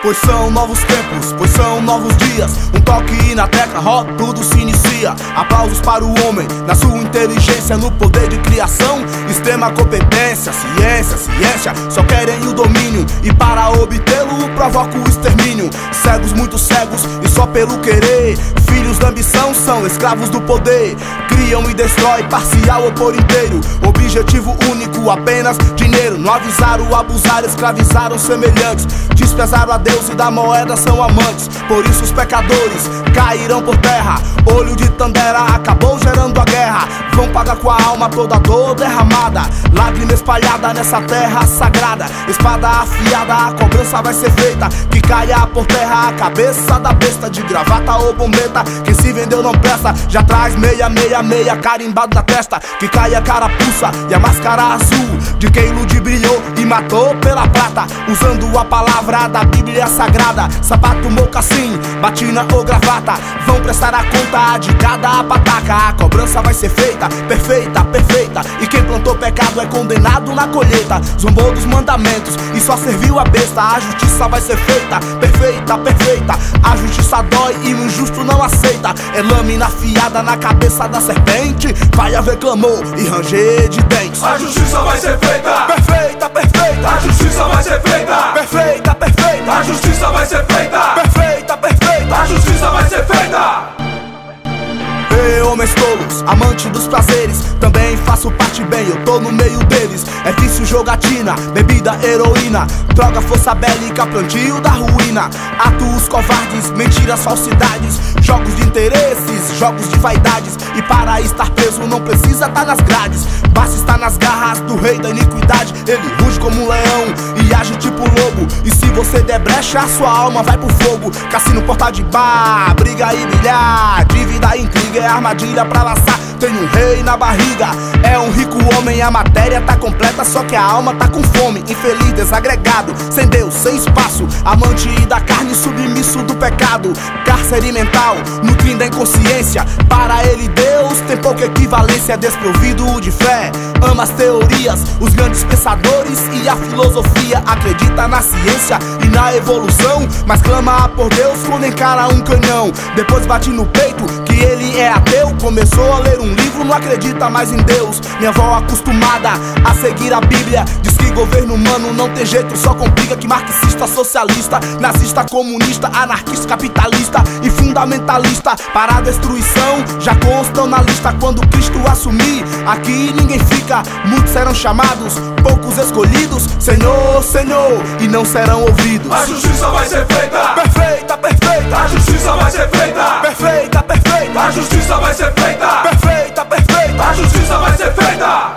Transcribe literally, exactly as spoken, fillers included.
Pois são novos tempos, pois são novos dias. Um toque na tecla, ó, tudo se inicia. Aplausos para o homem, na sua inteligência, no poder de criação, extrema competência. Ciência, ciência, só querem o domínio, e para obtê-lo provoca o extermínio. Cegos, muito cegos, e só pelo querer. Filhos da ambição são escravos do poder. Criam e destrói, parcial ou por inteiro. Objetivo único, apenas dinheiro. Não avisaram, abusaram, escravizaram semelhantes. Desprezaram a Deus e da moeda são amantes. Por isso os pecadores cairão por terra. Olho de Tandera acabou gerando a guerra. Vão pagar com a alma toda a dor derramada. Lágrima espalhada nessa terra sagrada. Espada afiada, a cobrança vai ser feita. Que caia por terra a cabeça da besta, de gravata ou bombeta. Quem se vendeu não presta, já traz meia, meia, meia carimbado na testa. Que caia a carapuça e a máscara azul de quem ludibriou e matou pela prata, usando a palavra da Bíblia Sagrada. Sapato, mocassim, batina ou gravata, vão prestar a conta de cada pataca. A cobrança vai ser feita, perfeita, perfeita. E quem plantou pecado é condenado na colheita. Zombou dos mandamentos e só serviu a besta. A justiça vai ser feita, perfeita, perfeita. A justiça dói e o injusto não aceita. É lâmina afiada na cabeça da serpente. Vai haver clamor e ranger de dentes. A justiça vai ser feita, perfeita, perfeita. A justiça vai ser feita, perfeita, perfeita. A justiça vai ser feita, perfeita, perfeita. A justiça vai ser feita. Ei, homens tolos, amante dos prazeres, também faço parte bem, eu tô no meio deles. É vício, jogatina, bebida, heroína, droga, força bélica, plantio da ruína. Atos covardes, mentiras, falsidades, jogos de interesses, jogos de vaidades. E para estar preso não precisa estar nas grades, basta estar nas garras do rei da iniquidade. Ele ruge como um leão e age tipo lobo. E se você der brecha, a sua alma vai pro fogo. Cassino, porta de bar, briga e bilhar, dívida, intriga, é armadilha pra laçar. Tem um rei na barriga, é um rico homem. A matéria tá completa, só que a alma tá com fome. Infeliz, desagregado, sem Deus, sem espaço. Amante da carne, submisso do pecado. Cárcere mental, nutrindo a inconsciência. Para ele Deus tem pouca equivalência. Desprovido de fé, ama as teorias, os grandes pensadores e a filosofia. Acredita na ciência e na evolução, mas clama por Deus quando encara um canhão. Depois bate no peito que ele é ateu. Começou a ler um livro, não acredita mais em Deus. Minha avó, acostumada a seguir a Bíblia, diz que governo humano não tem jeito, só complica. Que marxista, socialista, nazista, comunista, anarquista, capitalista e fundamentalista para a destruição já constam na lista. Quando Cristo assumir, aqui ninguém fica. Muitos serão chamados, poucos escolhidos. Senhor, Senhor, e não serão ouvidos. A justiça vai ser feita, perfeita, perfeita. A justiça vai ser feita, perfeita, perfeita. A justiça vai ser feita, perfeita, perfeita. A justiça vai ser feita.